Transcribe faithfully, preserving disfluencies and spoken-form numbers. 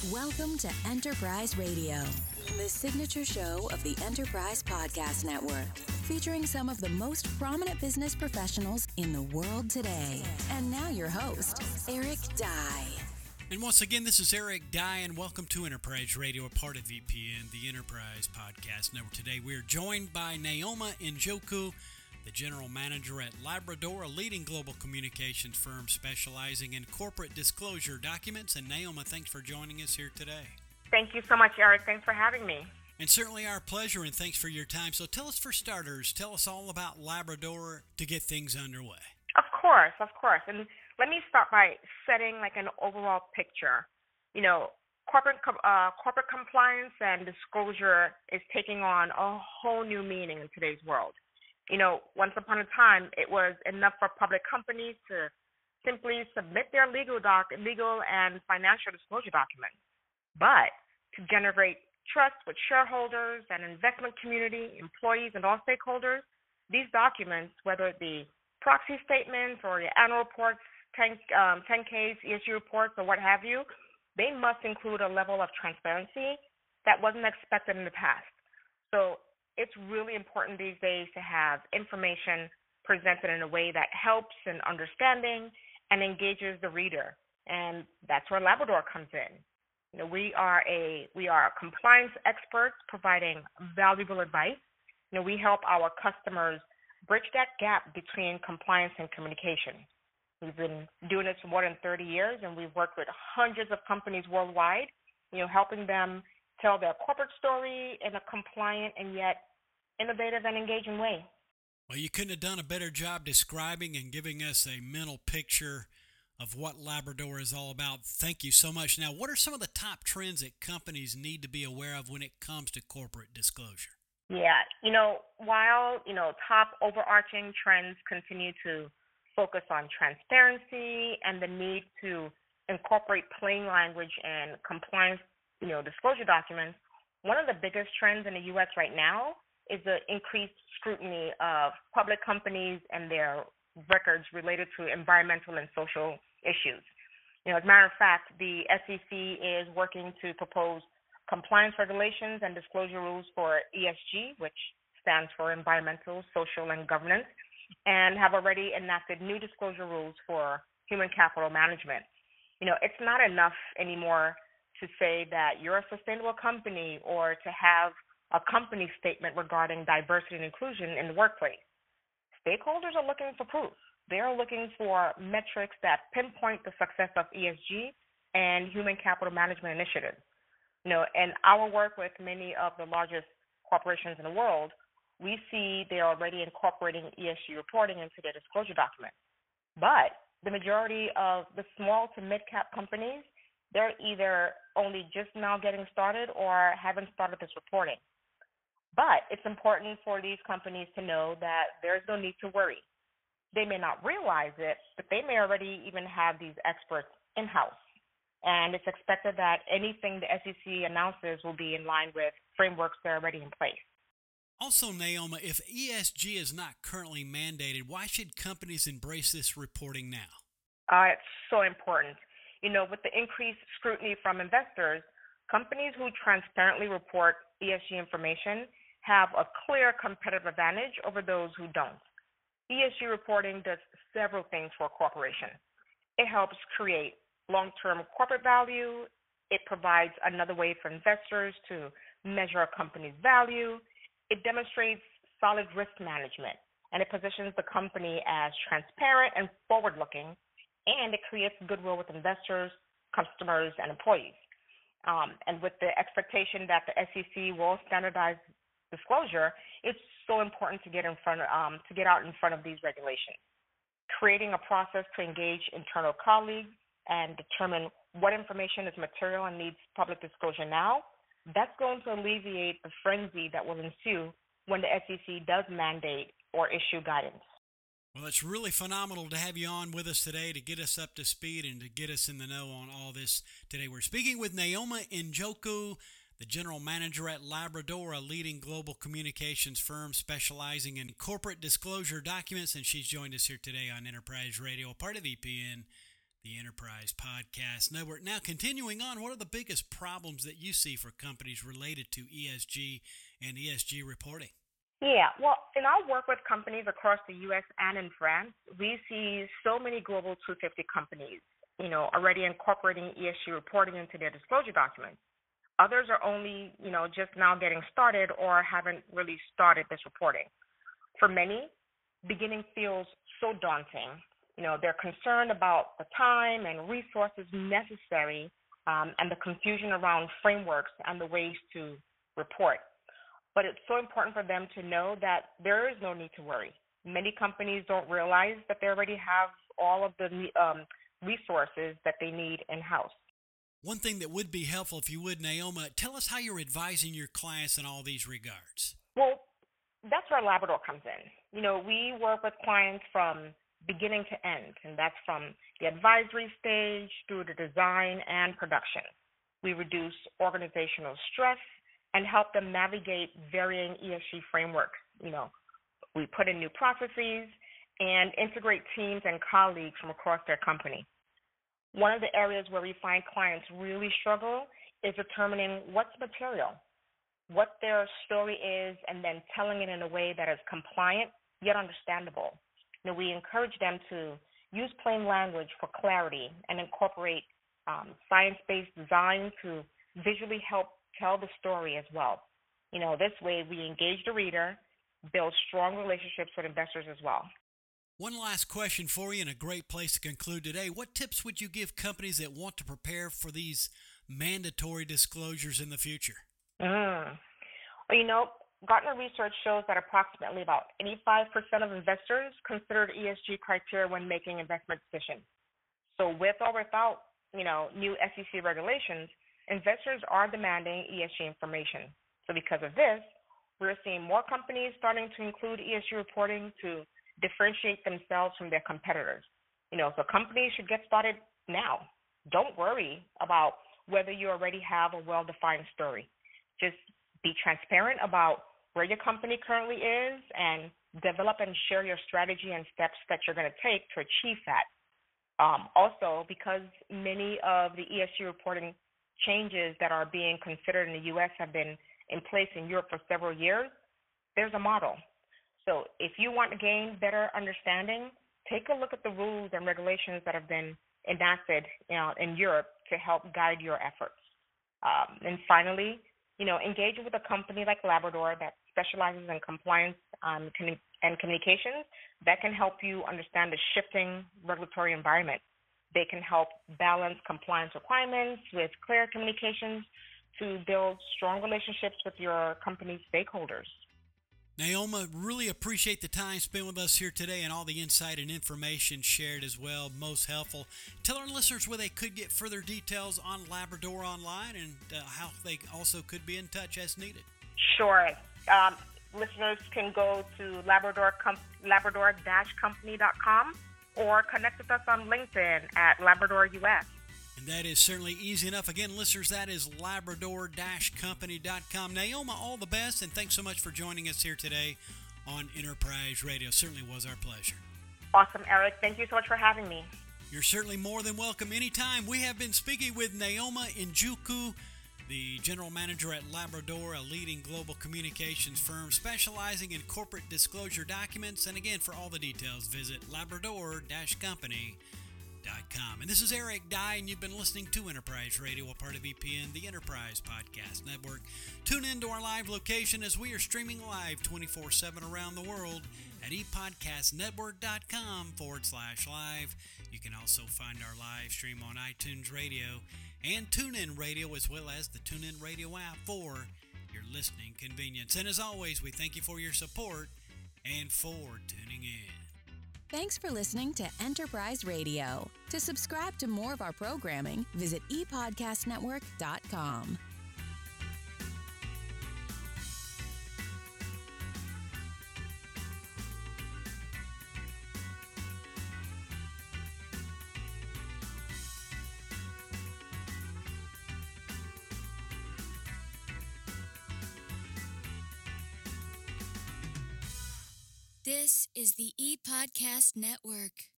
Welcome to Enterprise Radio, the signature show of the Enterprise Podcast Network, featuring some of the most prominent business professionals in the world today. And now your host, Eric Dye. And once again, this is Eric Dye, and welcome to Enterprise Radio, a part of V P N, the Enterprise Podcast Network. Today, we are joined by Naoma Njoku, the General Manager at Labrador, a leading global communications firm specializing in corporate disclosure documents. And Naoma, thanks for joining us here today. Thank you so much, Eric. Thanks for having me. And certainly our pleasure, and thanks for your time. So tell us, for starters, tell us all about Labrador to get things underway. Of course, of course. And let me start by setting like an overall picture. You know, corporate uh, corporate compliance and disclosure is taking on a whole new meaning in today's world. You know, once upon a time, it was enough for public companies to simply submit their legal doc, legal and financial disclosure documents. But to generate trust with shareholders and investment community, employees, and all stakeholders, these documents, whether it be proxy statements or your annual reports, ten, um, ten Ks, E S G reports, or what have you, they must include a level of transparency that wasn't expected in the past. So it's really important these days to have information presented in a way that helps in understanding and engages the reader. And that's where Labrador comes in. You know, we are a we are compliance experts providing valuable advice. You know, we help our customers bridge that gap between compliance and communication. We've been doing this for more than thirty years, and we've worked with hundreds of companies worldwide, you know, helping them tell their corporate story in a compliant and yet innovative and engaging way. Well, you couldn't have done a better job describing and giving us a mental picture of what Labrador is all about. Thank you so much. Now, what are some of the top trends that companies need to be aware of when it comes to corporate disclosure? Yeah, you know, while, you know, top overarching trends continue to focus on transparency and the need to incorporate plain language and compliance, you know, disclosure documents, one of the biggest trends in the U S right now is the increased scrutiny of public companies and their records related to environmental and social issues. You know, as a matter of fact, the S E C is working to propose compliance regulations and disclosure rules for E S G, which stands for environmental, social, and governance, and have already enacted new disclosure rules for human capital management. You know, it's not enough anymore to say that you're a sustainable company or to have a company statement regarding diversity and inclusion in the workplace. Stakeholders are looking for proof. They're looking for metrics that pinpoint the success of E S G and human capital management initiatives. You know, in our work with many of the largest corporations in the world, we see they're already incorporating E S G reporting into their disclosure documents. But the majority of the small to mid-cap companies, they're either only just now getting started or haven't started this reporting. But it's important for these companies to know that there's no need to worry. They may not realize it, but they may already even have these experts in-house. And it's expected that anything the S E C announces will be in line with frameworks that are already in place. Also, Naoma, if E S G is not currently mandated, why should companies embrace this reporting now? Uh, it's so important. You know, with the increased scrutiny from investors, companies who transparently report E S G information have a clear competitive advantage over those who don't. E S G reporting does several things for a corporation. It helps create long-term corporate value. It provides another way for investors to measure a company's value. It demonstrates solid risk management, and it positions the company as transparent and forward-looking, and it creates goodwill with investors, customers, and employees. Um, and with the expectation that the S E C will standardize disclosure, it's so important to get in front, um, to get out in front of these regulations. Creating a process to engage internal colleagues and determine what information is material and needs public disclosure now, that's going to alleviate the frenzy that will ensue when the S E C does mandate or issue guidance. Well, it's really phenomenal to have you on with us today to get us up to speed and to get us in the know on all this today. We're speaking with Naoma Njoku, the General Manager at Labrador, a leading global communications firm specializing in corporate disclosure documents, and she's joined us here today on Enterprise Radio, a part of V P N, the Enterprise Podcast Network. Now, continuing on, what are the biggest problems that you see for companies related to E S G and E S G reporting? Yeah, well, in our work with companies across the U S and in France, we see so many Global two fifty companies, you know, already incorporating E S G reporting into their disclosure documents. Others are only, you know, just now getting started or haven't really started this reporting. For many, beginning feels so daunting. You know, they're concerned about the time and resources necessary um, and the confusion around frameworks and the ways to report. But it's so important for them to know that there is no need to worry. Many companies don't realize that they already have all of the um, resources that they need in-house. One thing that would be helpful, if you would, Naoma, tell us how you're advising your clients in all these regards. Well, that's where Labrador comes in. You know, we work with clients from beginning to end, and that's from the advisory stage through the design and production. We reduce organizational stress and help them navigate varying E S G frameworks. You know, we put in new processes and integrate teams and colleagues from across their company. One of the areas where we find clients really struggle is determining what's material, what their story is, and then telling it in a way that is compliant yet understandable. You know, we encourage them to use plain language for clarity and incorporate um, science-based design to visually help tell the story as well. You know, this way we engage the reader, build strong relationships with investors as well. One last question for you and a great place to conclude today. What tips would you give companies that want to prepare for these mandatory disclosures in the future? Mm. Well, you know, Gartner research shows that approximately about eighty-five percent of investors considered E S G criteria when making investment decisions. So with or without, you know, new S E C regulations, investors are demanding E S G information. So because of this, we're seeing more companies starting to include E S G reporting to differentiate themselves from their competitors. You know, so companies should get started now. Don't worry about whether you already have a well-defined story. Just be transparent about where your company currently is and develop and share your strategy and steps that you're going to take to achieve that. Um, also, because many of the E S G reporting changes that are being considered in the U S have been in place in Europe for several years, there's a model. So if you want to gain better understanding, take a look at the rules and regulations that have been enacted, you know, in Europe to help guide your efforts. Um, and finally, you know, engage with a company like Labrador that specializes in compliance um, and communications that can help you understand the shifting regulatory environment. They can help balance compliance requirements with clear communications to build strong relationships with your company's stakeholders. Naoma, really appreciate the time spent with us here today and all the insight and information shared as well. Most helpful. Tell our listeners where they could get further details on Labrador online and uh, how they also could be in touch as needed. Sure. Um, listeners can go to labrador dash company dot com or connect with us on LinkedIn at Labrador U S. And that is certainly easy enough. Again, listeners, that is labrador dash company dot com. Naoma, all the best, and thanks so much for joining us here today on Enterprise Radio. Certainly was our pleasure. Awesome, Eric. Thank you so much for having me. You're certainly more than welcome anytime. We have been speaking with Naoma Njoku, the general manager at Labrador, a leading global communications firm specializing in corporate disclosure documents. And again, for all the details, visit labrador dash company dot com. And this is Eric Dye, and you've been listening to Enterprise Radio, a part of E P N, the Enterprise Podcast Network. Tune in to our live location as we are streaming live twenty-four seven around the world at epodcastnetwork.com forward slash live. You can also find our live stream on iTunes Radio and TuneIn Radio, as well as the TuneIn Radio app for your listening convenience. And as always, we thank you for your support and for tuning in. Thanks for listening to Enterprise Radio. To subscribe to more of our programming, visit e podcast network dot com. This is the ePodcast Network.